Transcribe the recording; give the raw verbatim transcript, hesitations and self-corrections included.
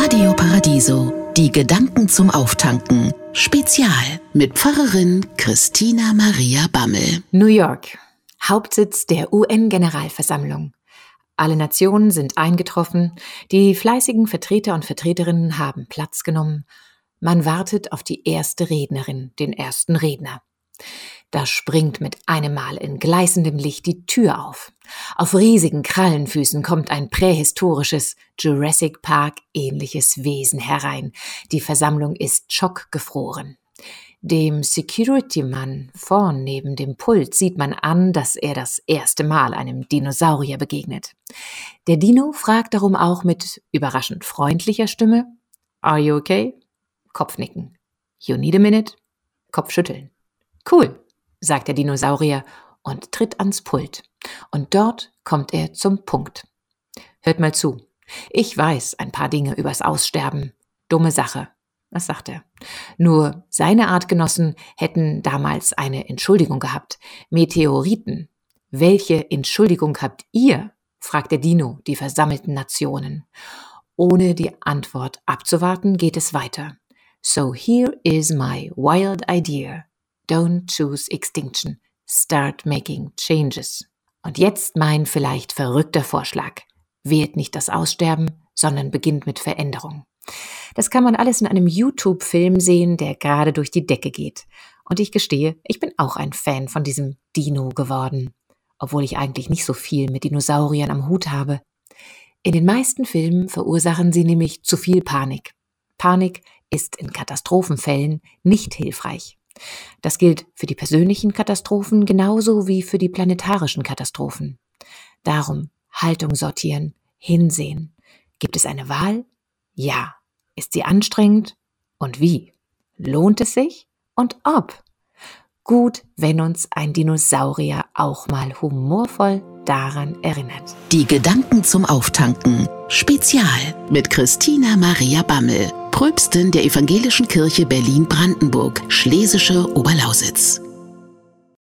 Radio Paradiso, die Gedanken zum Auftanken. Spezial mit Pfarrerin Christina Maria Bammel. New York, Hauptsitz der U N-Generalversammlung. Alle Nationen sind eingetroffen, die fleißigen Vertreter und Vertreterinnen haben Platz genommen. Man wartet auf die erste Rednerin, den ersten Redner. Da springt mit einem Mal in gleißendem Licht die Tür auf. Auf riesigen Krallenfüßen kommt ein prähistorisches, Jurassic Park-ähnliches Wesen herein. Die Versammlung ist schockgefroren. Dem Security-Mann vorn neben dem Pult sieht man an, dass er das erste Mal einem Dinosaurier begegnet. Der Dino fragt darum auch mit überraschend freundlicher Stimme: "Are you okay?" Kopfnicken. "You need a minute?" Kopfschütteln. "Cool", sagt der Dinosaurier und tritt ans Pult. Und dort kommt er zum Punkt. "Hört mal zu. Ich weiß ein paar Dinge übers Aussterben. Dumme Sache." Was sagt er? Nur seine Artgenossen hätten damals eine Entschuldigung gehabt. Meteoriten. "Welche Entschuldigung habt ihr?" fragt der Dino die versammelten Nationen. Ohne die Antwort abzuwarten, geht es weiter. "So here is my wild idea. Don't choose extinction. Start making changes." Und jetzt mein vielleicht verrückter Vorschlag. Wählt nicht das Aussterben, sondern beginnt mit Veränderung. Das kann man alles in einem YouTube-Film sehen, der gerade durch die Decke geht. Und ich gestehe, ich bin auch ein Fan von diesem Dino geworden. Obwohl ich eigentlich nicht so viel mit Dinosauriern am Hut habe. In den meisten Filmen verursachen sie nämlich zu viel Panik. Panik ist in Katastrophenfällen nicht hilfreich. Das gilt für die persönlichen Katastrophen genauso wie für die planetarischen Katastrophen. Darum Haltung sortieren, hinsehen. Gibt es eine Wahl? Ja. Ist sie anstrengend? Und wie? Lohnt es sich? Und ob? Gut, wenn uns ein Dinosaurier auch mal humorvoll daran erinnert. Die Gedanken zum Auftanken. Spezial mit Christina Maria Bammel, Pröpstin der Evangelischen Kirche Berlin-Brandenburg, Schlesische Oberlausitz.